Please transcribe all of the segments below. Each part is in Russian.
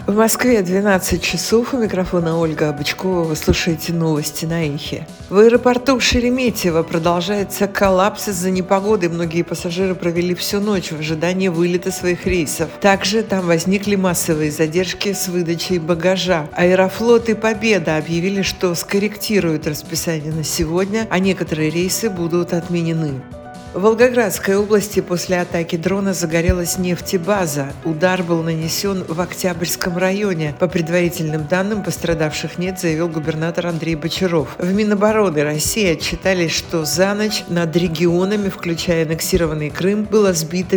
В Москве 12 часов. У микрофона Ольга Бычкова. Вы слушаете новости на Эхе. В аэропорту Шереметьево продолжается коллапс из-за непогоды. Многие пассажиры провели всю ночь в ожидании вылета своих рейсов. Также там возникли массовые задержки с выдачей багажа. Аэрофлот и Победа объявили, что скорректируют расписание на сегодня, а некоторые рейсы будут отменены. В Волгоградской области после атаки дрона загорелась нефтебаза. Удар был нанесен в Октябрьском районе. По предварительным данным, пострадавших нет, заявил губернатор Андрей Бочаров. В Минобороны России отчитались, что за ночь над регионами, включая аннексированный Крым, было сбито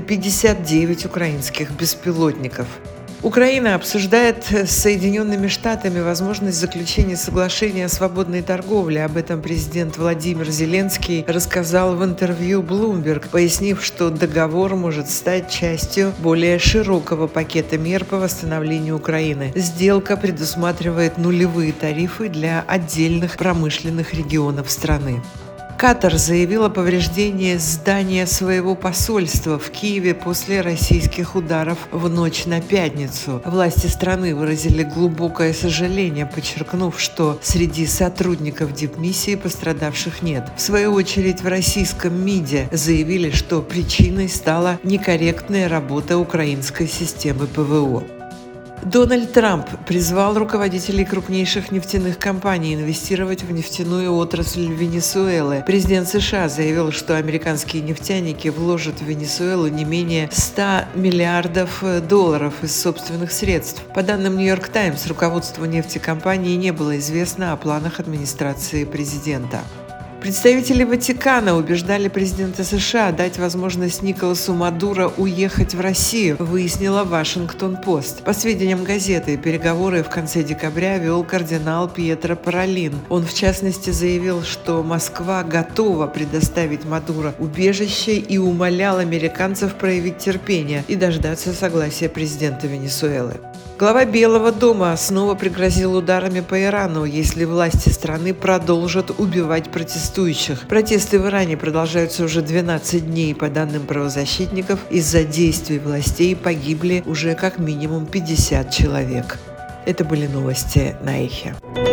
59 украинских беспилотников. Украина обсуждает с Соединенными Штатами возможность заключения соглашения о свободной торговле. Об этом президент Владимир Зеленский рассказал в интервью Bloomberg, пояснив, что договор может стать частью более широкого пакета мер по восстановлению Украины. Сделка предусматривает нулевые тарифы для отдельных промышленных регионов страны. Катар заявил о повреждении здания своего посольства в Киеве после российских ударов в ночь на пятницу. Власти страны выразили глубокое сожаление, подчеркнув, что среди сотрудников дипмиссии пострадавших нет. В свою очередь в российском МИДе заявили, что причиной стала некорректная работа украинской системы ПВО. Дональд Трамп призвал руководителей крупнейших нефтяных компаний инвестировать в нефтяную отрасль Венесуэлы. Президент США заявил, что американские нефтяники вложат в Венесуэлу не менее 100 миллиардов долларов из собственных средств. По данным Нью-Йорк Таймс, руководству нефтекомпании не было известно о планах администрации президента. Представители Ватикана убеждали президента США дать возможность Николасу Мадуро уехать в Россию, выяснила Вашингтон-Пост. По сведениям газеты, переговоры в конце декабря вел кардинал Пьетро Паролин. Он, в частности, заявил, что Москва готова предоставить Мадуро убежище и умолял американцев проявить терпение и дождаться согласия президента Венесуэлы. Глава Белого дома снова пригрозил ударами по Ирану, если власти страны продолжат убивать протестующих. Протесты в Иране продолжаются уже 12 дней. По данным правозащитников, из-за действий властей погибли уже как минимум 50 человек. Это были новости на Эхе.